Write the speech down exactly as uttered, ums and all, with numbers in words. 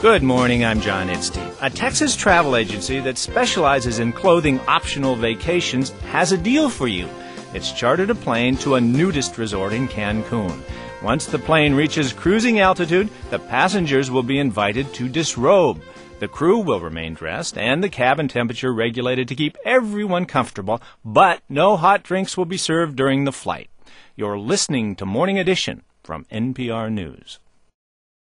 Good morning, I'm John Itstein. A Texas travel agency that specializes in clothing optional vacations has a deal for you. It's chartered a plane to a nudist resort in Cancun. Once the plane reaches cruising altitude, the passengers will be invited to disrobe. The crew will remain dressed and the cabin temperature regulated to keep everyone comfortable, but no hot drinks will be served during the flight. You're listening to Morning Edition from N P R News.